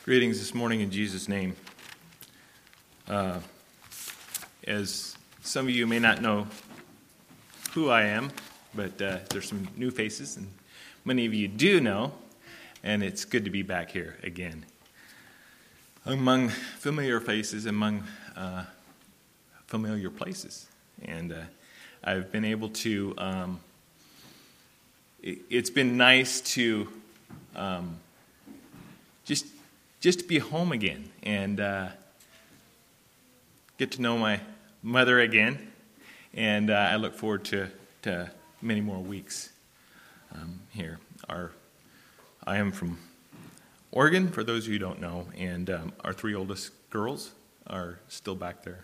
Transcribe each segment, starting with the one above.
Greetings this morning in Jesus' name. As some of you may not know who I am, but there's some new faces, and many of you do know, and it's good to be back here again. Among familiar faces, among familiar places. And I've been able to, it's been nice to just be home again and get to know my mother again. And I look forward to many more weeks here. I am from Oregon, for those of you who don't know, and our three oldest girls are still back there,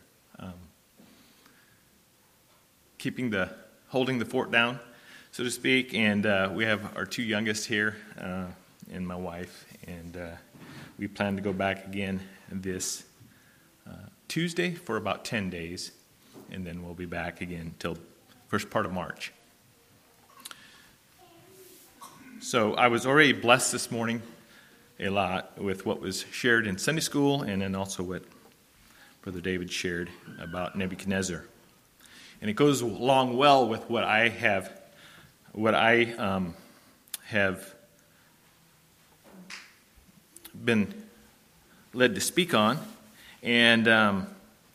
holding the fort down, so to speak. And we have our two youngest here, and my wife, and we plan to go back again this Tuesday for about 10 days, and then we'll be back again till first part of March. So I was already blessed this morning a lot with what was shared in Sunday school, and then also what Brother David shared about Nebuchadnezzar. And it goes along well with what I have been led to speak on. And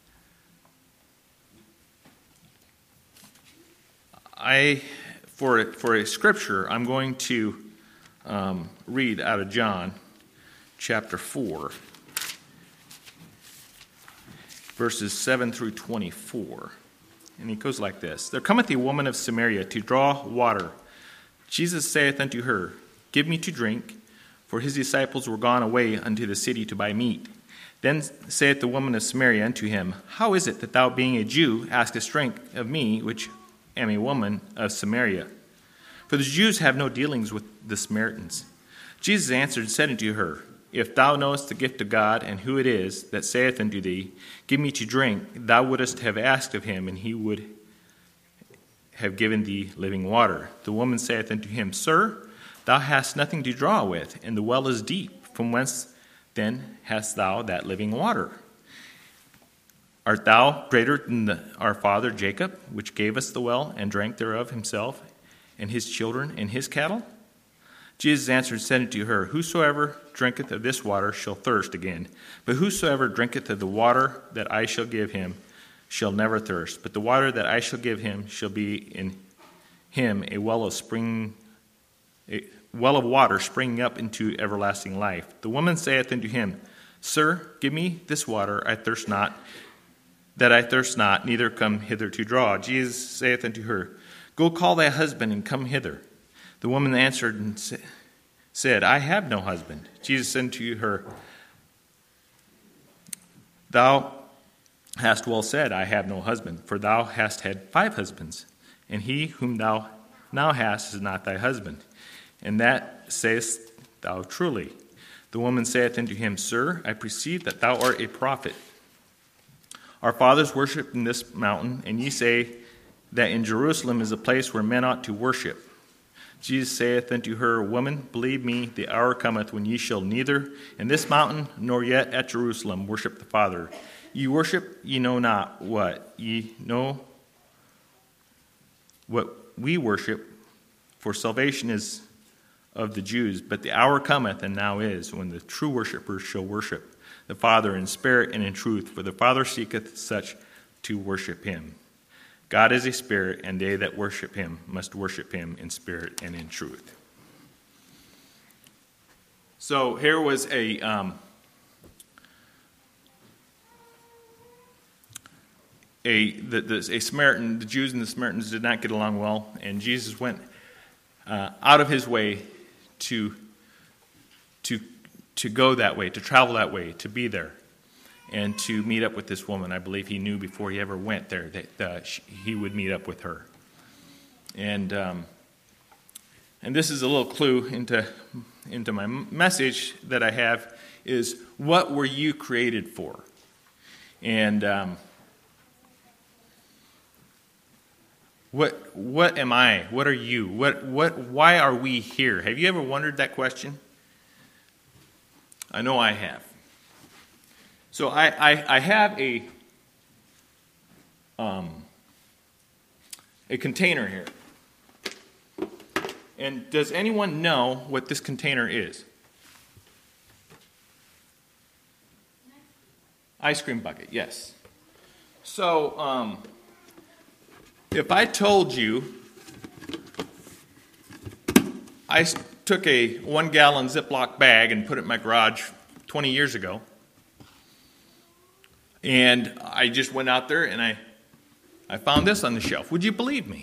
for a scripture, I'm going to read out of John chapter 4, verses 7 through 24. And it goes like this. There cometh a woman of Samaria to draw water. Jesus saith unto her, Give me to drink. For his disciples were gone away unto the city to buy meat. Then saith the woman of Samaria unto him, How is it that thou, being a Jew, askest drink of me, which am a woman of Samaria? For the Jews have no dealings with the Samaritans. Jesus answered and said unto her, If thou knowest the gift of God, and who it is that saith unto thee, Give me to drink, thou wouldest have asked of him, and he would have given thee living water. The woman saith unto him, Sir, thou hast nothing to draw with, and the well is deep. From whence then hast thou that living water? Art thou greater than our father Jacob, which gave us the well, and drank thereof himself, and his children, and his cattle? Jesus answered and said unto her, Whosoever drinketh of this water shall thirst again. But whosoever drinketh of the water that I shall give him shall never thirst. But the water that I shall give him shall be in him a well of water springing up into everlasting life. The woman saith unto him, Sir, give me this water, I thirst not, neither come hither to draw. Jesus saith unto her, Go call thy husband, and come hither. The woman answered and said, I have no husband. Jesus said unto her, Thou hast well said, I have no husband, for thou hast had 5 husbands, and he whom thou now hast is not thy husband. And that sayest thou truly. The woman saith unto him, Sir, I perceive that thou art a prophet. Our fathers worshipped in this mountain, and ye say that in Jerusalem is a place where men ought to worship. Jesus saith unto her, Woman, believe me, the hour cometh when ye shall neither in this mountain nor yet at Jerusalem worship the Father. Ye worship, ye know not what. Ye know what we worship, for salvation is of the Jews. But the hour cometh, and now is, when the true worshipers shall worship the Father in spirit and in truth, for the Father seeketh such to worship him. God is a spirit, and they that worship him must worship him in spirit and in truth. So here was a Samaritan. The Jews and the Samaritans did not get along well, and Jesus went out of his way to go that way, to travel that way, to be there, and to meet up with this woman. I believe he knew before he ever went there that he would meet up with her. And this is a little clue into my message that I have, is what were you created for? And what am I? What are you? Why are we here? Have you ever wondered that question? I know I have. So I have a container here. And does anyone know what this container is? Ice cream bucket, yes. So, if I told you I took a 1-gallon Ziploc bag and put it in my garage 20 years ago, and I just went out there and I found this on the shelf, would you believe me?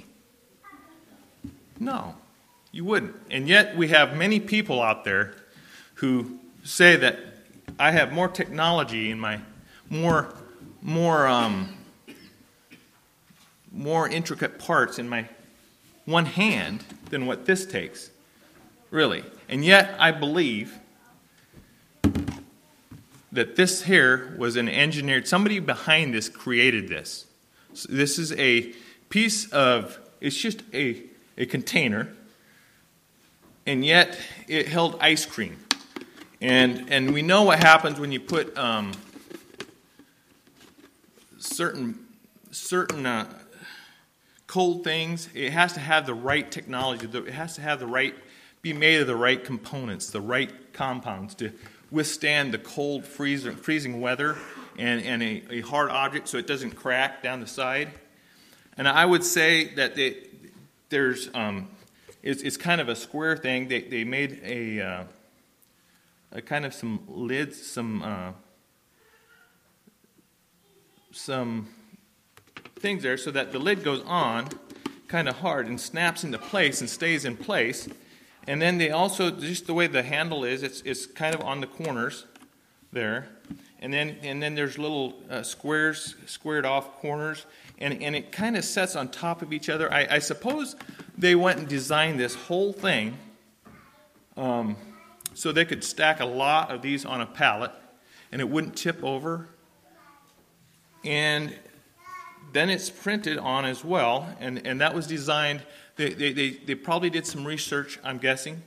No, you wouldn't. And yet we have many people out there who say that I have more technology in my more intricate parts in my one hand than what this takes, really. And yet I believe that this here was an engineered, somebody behind this created this. So this is a piece of, it's just a container, and yet it held ice cream. And we know what happens when you put certain cold things. It has to have the right technology. It has to have be made of the right components, the right compounds to withstand the cold, freezing weather and a hard object so it doesn't crack down the side. And I would say that there's it's kind of a square thing. They made a kind of some lids, some things there so that the lid goes on kind of hard and snaps into place and stays in place. And then they also, just the way the handle is, it's kind of on the corners there. And then there's little squared off corners, and it kind of sets on top of each other. I suppose they went and designed this whole thing so they could stack a lot of these on a pallet, and it wouldn't tip over. And then it's printed on as well, and that was designed. They probably did some research, I'm guessing.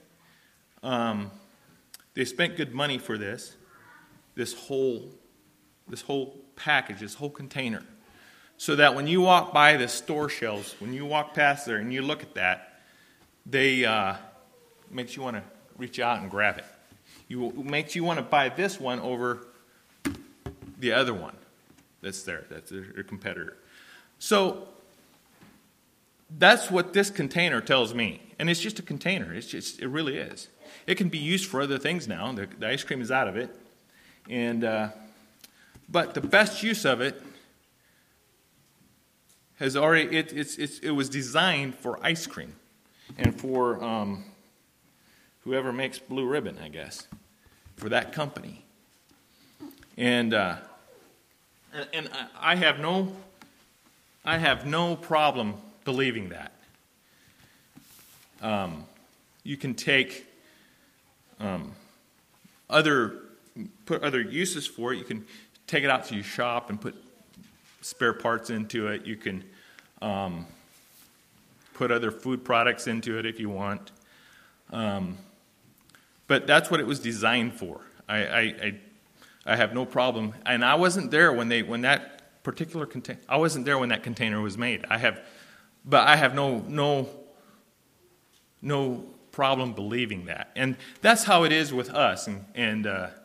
They spent good money for this whole package, this whole container, so that when you walk by the store shelves, when you walk past there and you look at that, makes you want to reach out and grab it. It makes you want to buy this one over the other one that's there. That's their competitor. So that's what this container tells me. And it's just a container. It really is. It can be used for other things now. The ice cream is out of it. And but the best use of it has already it was designed for ice cream and for whoever makes Blue Ribbon, I guess, for that company. And I have no problem believing that. You can take put other uses for it. You can take it out to your shop and put spare parts into it. You can put other food products into it if you want. But that's what it was designed for. I have no problem, and I wasn't there when that particular container. I wasn't there when that container was made. I have no problem believing that, and that's how it is with us. And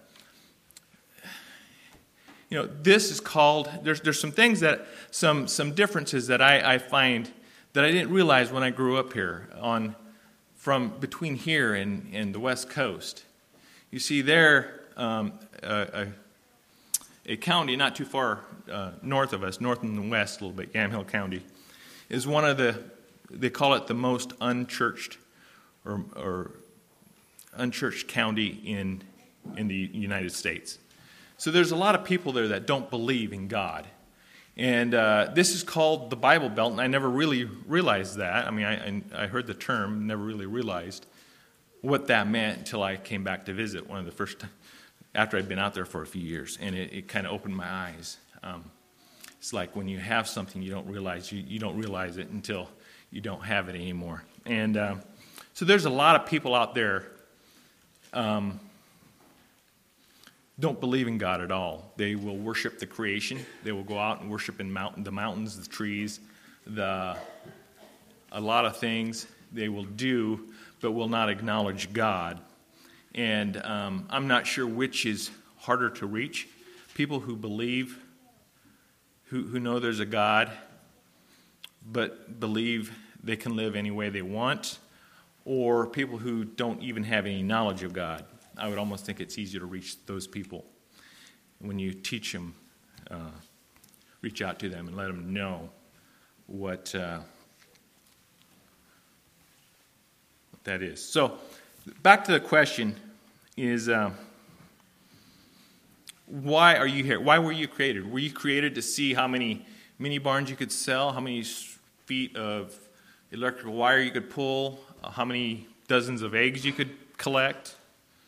this is called. There's some things that some differences that I find that I didn't realize when I grew up here from between here and the West Coast. You see, there a county not too far north of us, north and west a little bit, Yamhill County, is one of they call it the most unchurched or unchurched county in the United States. So there's a lot of people there that don't believe in God. And this is called the Bible Belt, and I never really realized that. I mean, I heard the term, never really realized what that meant until I came back to visit one of the first times, after I'd been out there for a few years, and it kind of opened my eyes. It's like when you have something you don't realize, you don't realize it until you don't have it anymore. And so there's a lot of people out there don't believe in God at all. They will worship the creation. They will go out and worship in the mountains, the trees, a lot of things they will do, but will not acknowledge God. And I'm not sure which is harder to reach. People who believe, who know there's a God, but believe they can live any way they want, or people who don't even have any knowledge of God. I would almost think it's easier to reach those people when you teach them, reach out to them and let them know what that is. So, back to the question is, why are you here? Why were you created? Were you created to see how many mini barns you could sell, how many feet of electrical wire you could pull, how many dozens of eggs you could collect?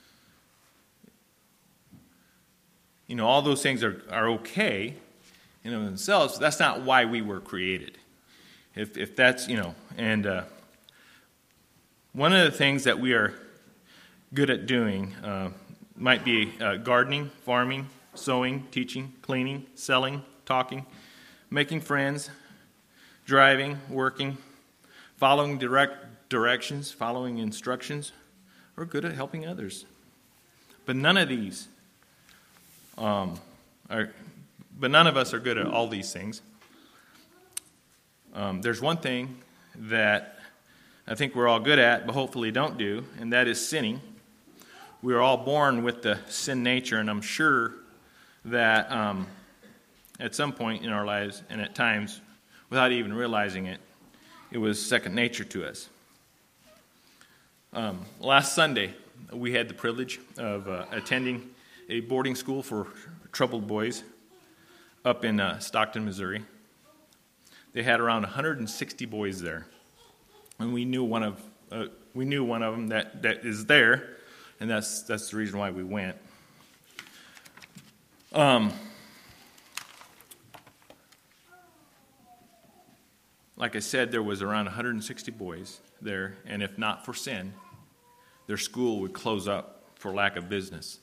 You know, all those things are okay in and of themselves. That's not why we were created. If that's, and one of the things that we are good at doing might be gardening, farming, sewing, teaching, cleaning, selling, talking, making friends, driving, working, following directions, following instructions. We're good at helping others. But none of these but none of us are good at all these things. There's one thing that I think we're all good at, but hopefully don't do, and that is sinning. We are all born with the sin nature, and I'm sure that at some point in our lives, and at times, without even realizing it, it was second nature to us. Last Sunday, we had the privilege of attending a boarding school for troubled boys up in Stockton, Missouri. They had around 160 boys there, and we knew one of them that is there, and that's the reason why we went. Like I said, there was around 160 boys there, and if not for sin, their school would close up for lack of business.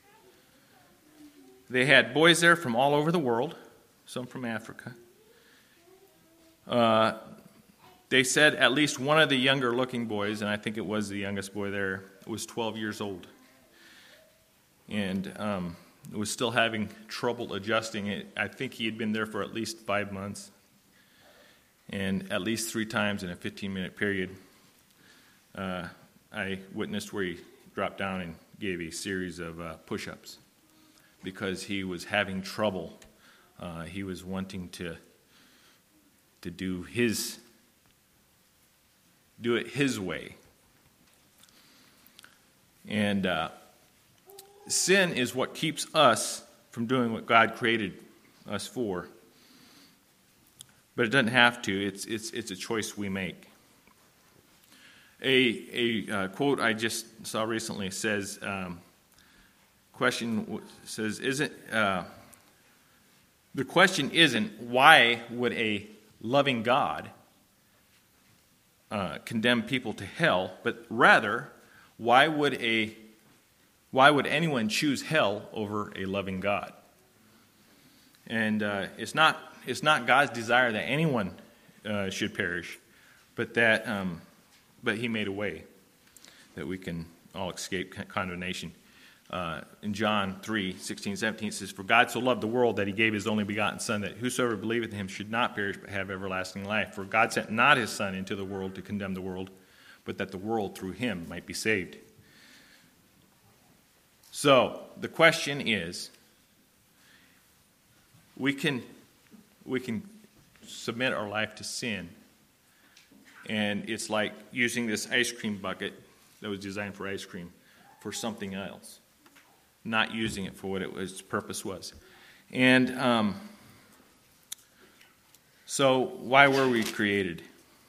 They had boys there from all over the world, some from Africa. They said at least one of the younger-looking boys, and I think it was the youngest boy there, was 12 years old. And was still having trouble adjusting. I think he had been there for at least 5 months. And at least 3 times in a 15-minute period, I witnessed where he dropped down and gave a series of push-ups because he was having trouble. He was wanting to do it his way. And sin is what keeps us from doing what God created us for. But it doesn't have to. It's a choice we make. A quote I just saw recently says, the question isn't why would a loving God condemn people to hell, but rather why would anyone choose hell over a loving God? And it's not God's desire that anyone should perish, but He made a way that we can all escape condemnation. In John 3:16-17, it says, "For God so loved the world that He gave His only begotten Son, that whosoever believeth in Him should not perish but have everlasting life. For God sent not His Son into the world to condemn the world, but that the world through Him might be saved." So the question is, we can submit our life to sin, and it's like using this ice cream bucket that was designed for ice cream for something else, not using it for what its purpose was. And so why were we created?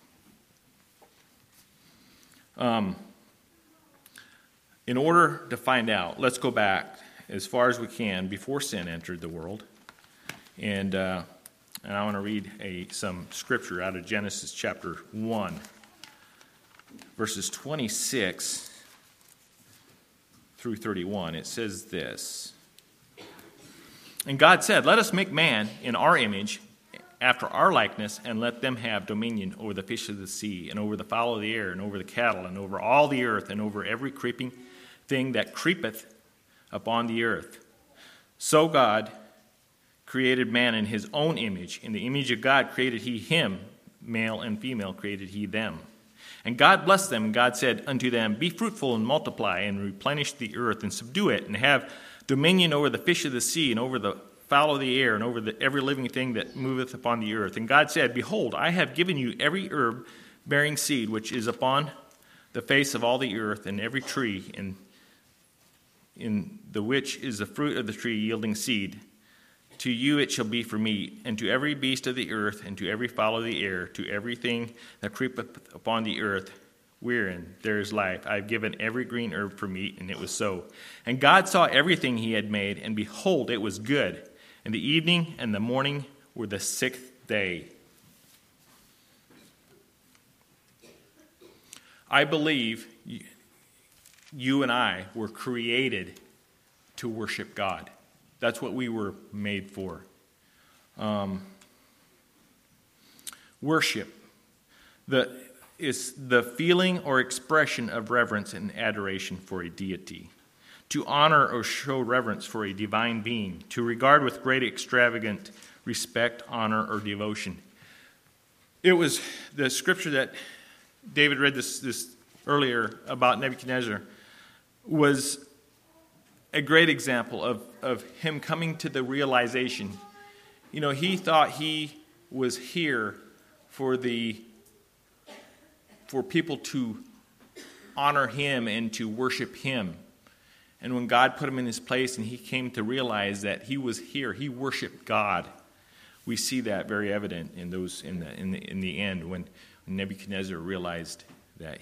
In order to find out, let's go back as far as we can before sin entered the world. And I want to read some scripture out of Genesis chapter 1, verses 26 through 31. It says this: And God said, let us make man in our image, after our likeness, and let them have dominion over the fish of the sea, and over the fowl of the air, and over the cattle, and over all the earth, and over every creeping thing that creepeth upon the earth. So God created man in his own image. In the image of God created he him, male and female created he them. And God blessed them, and God said unto them, be fruitful and multiply, and replenish the earth, and subdue it, and have dominion over the fish of the sea, and over the fowl of the air, and over every living thing that moveth upon the earth. And God said, behold, I have given you every herb bearing seed, which is upon the face of all the earth, and every tree, in the which is the fruit of the tree yielding seed. To you it shall be for meat, and to every beast of the earth, and to every fowl of the air, to everything that creepeth upon the earth, wherein there is life. I have given every green herb for meat, and it was so. And God saw everything he had made, and behold, it was good. And the evening and the morning were the sixth day. I believe you and I were created to worship God. That's what we were made for. Worship is the feeling or expression of reverence and adoration for a deity. To honor or show reverence for a divine being. To regard with great extravagant respect, honor, or devotion. It was the scripture that David read this earlier about Nebuchadnezzar was a great example of him coming to the realization. You know, he thought he was here for people to honor him and to worship him. And when God put him in his place and he came to realize that he was here, he worshiped God. We see that very evident in the end when Nebuchadnezzar realized that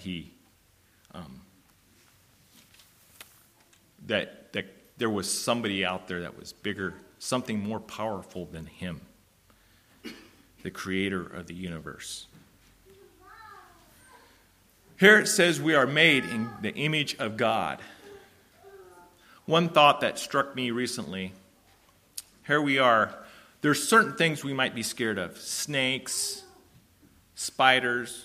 that there was somebody out there that was bigger, something more powerful than him, the creator of the universe. Here it says we are made in the image of God. One thought that struck me recently, here we are, there's certain things we might be scared of. Snakes, spiders,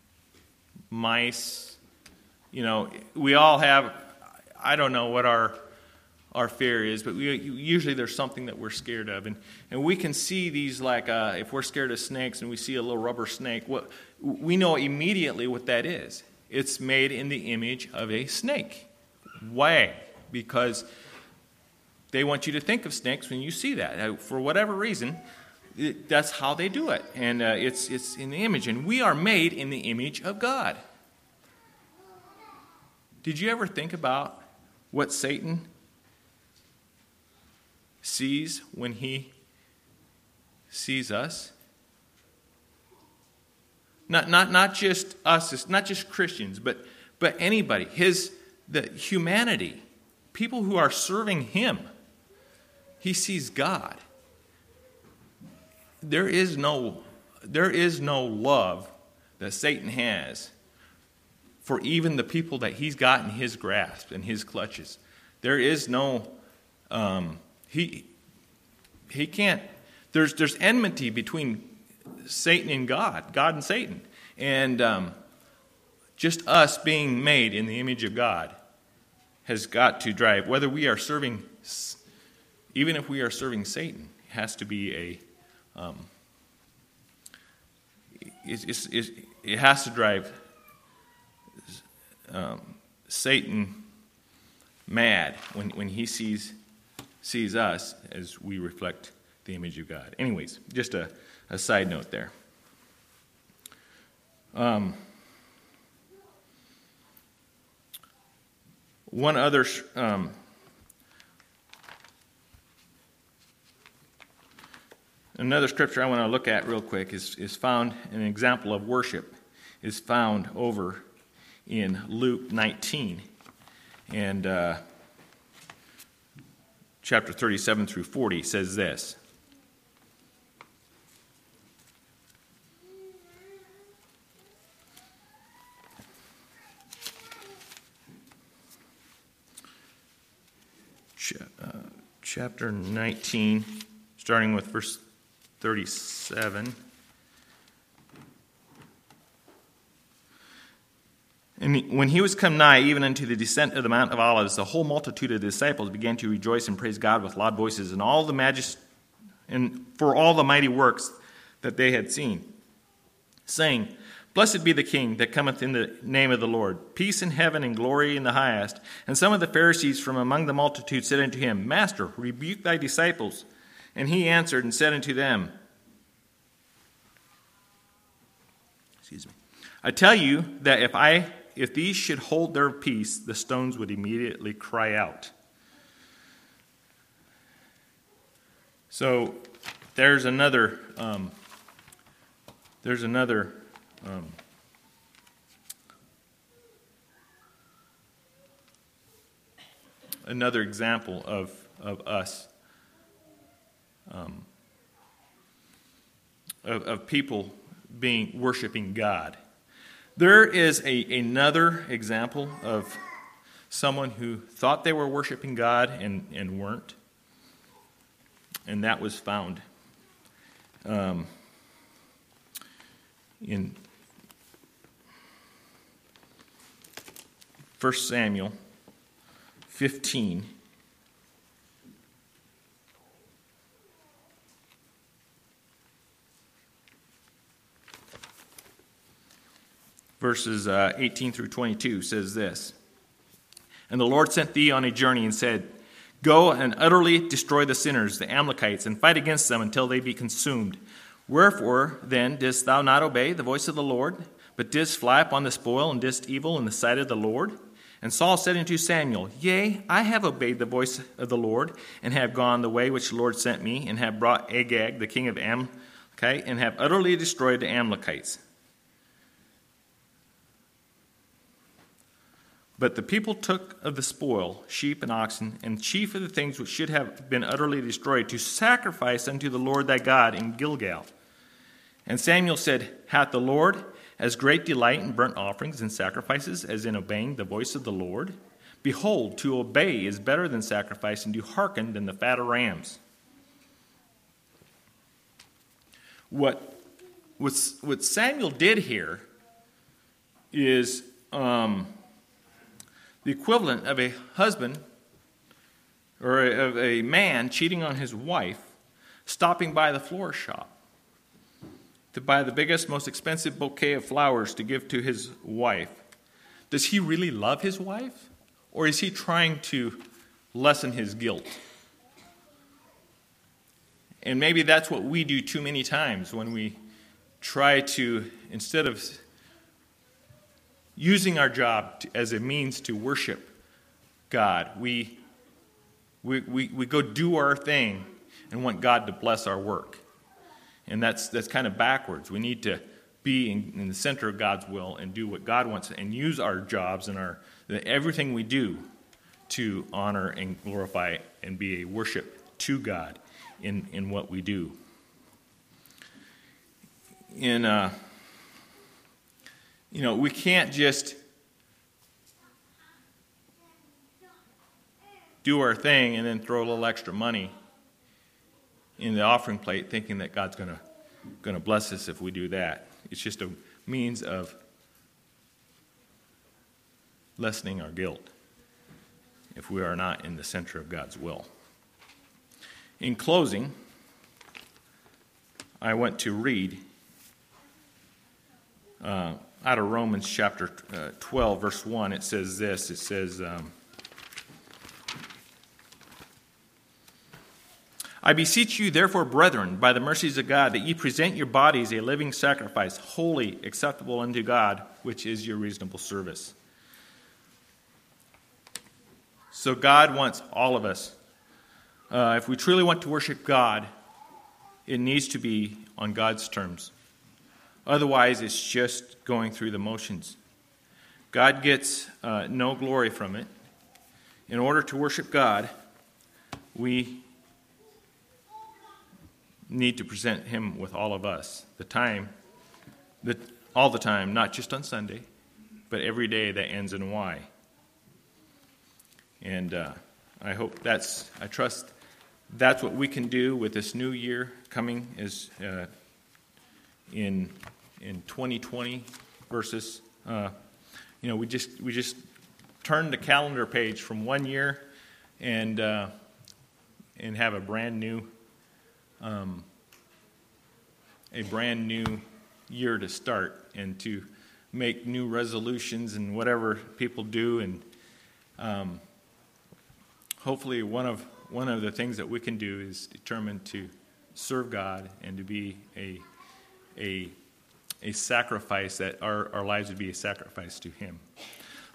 mice. You know, we all have, I don't know what our fear is, but usually there's something that we're scared of. And we can see these like, if we're scared of snakes and we see a little rubber snake, we know immediately what that is. It's made in the image of a snake. Why? Because they want you to think of snakes when you see that. For whatever reason, that's how they do it. And it's in the image. And we are made in the image of God. Did you ever think about what Satan sees when he sees us? Not just us, it's not just Christians, but anybody. The humanity, people who are serving him. He sees God. There is no love that Satan has for even the people that he's got in his grasp and his clutches. There is no he can't. There's enmity between Satan and God and Satan, and just us being made in the image of God has got to drive. Whether we are serving, even if we are serving Satan, it has to be it has to drive Satan mad when he sees us as we reflect the image of God. Anyways, just a side note there. One other another scripture I want to look at real quick is found, an example of worship is found over in Luke 19 and chapter 37 through 40 says this. chapter 19, starting with verse 37. And when he was come nigh, even unto the descent of the Mount of Olives, the whole multitude of the disciples began to rejoice and praise God with loud voices, and for all the mighty works that they had seen, saying, Blessed be the King that cometh in the name of the Lord, peace in heaven and glory in the highest. And some of the Pharisees from among the multitude said unto him, Master, rebuke thy disciples. And he answered and said unto them, I tell you that if these should hold their peace, the stones would immediately cry out. So there's another example of us, of people worshiping God. There is another example of someone who thought they were worshiping God and weren't. And that was found in 1 Samuel 15. Verses 18 through 22 says this. And the Lord sent thee on a journey and said, Go and utterly destroy the sinners, the Amalekites, and fight against them until they be consumed. Wherefore then didst thou not obey the voice of the Lord, but didst fly upon the spoil, and didst evil in the sight of the Lord? And Saul said unto Samuel, Yea, I have obeyed the voice of the Lord, and have gone the way which the Lord sent me, and have brought Agag, the king of Amalek, and have utterly destroyed the Amalekites. But the people took of the spoil sheep and oxen, and chief of the things which should have been utterly destroyed, to sacrifice unto the Lord thy God in Gilgal. And Samuel said, Hath the Lord as great delight in burnt offerings and sacrifices as in obeying the voice of the Lord? Behold, to obey is better than sacrifice, and to hearken than the fat of rams. What Samuel did here is the equivalent of a husband or of a man cheating on his wife, stopping by the florist shop to buy the biggest, most expensive bouquet of flowers to give to his wife. Does he really love his wife? Or is he trying to lessen his guilt? And maybe that's what we do too many times when we try to, instead of using our job as a means to worship God, we go do our thing and want God to bless our work. And that's kind of backwards. We need to be in the center of God's will and do what God wants, and use our jobs and everything we do to honor and glorify and be a worship to God in what we do. We can't just do our thing and then throw a little extra money in the offering plate thinking that God's going to bless us if we do that. It's just a means of lessening our guilt if we are not in the center of God's will. In closing, I want to read out of Romans chapter 12, verse 1. It says this. It says, I beseech you, therefore, brethren, by the mercies of God, that ye present your bodies a living sacrifice, holy, acceptable unto God, which is your reasonable service. So God wants all of us. If we truly want to worship God, it needs to be on God's terms. Otherwise, it's just going through the motions. God gets no glory from it. In order to worship God, we need to present Him with all of us. All the time, not just on Sunday, but every day that ends in Y. And I trust that's what we can do with this new year coming is in 2020 versus we just turn the calendar page from one year and have a brand new year to start and to make new resolutions and whatever people do, and hopefully one of the things that we can do is determine to serve God and to be a sacrifice, that our lives would be a sacrifice to Him.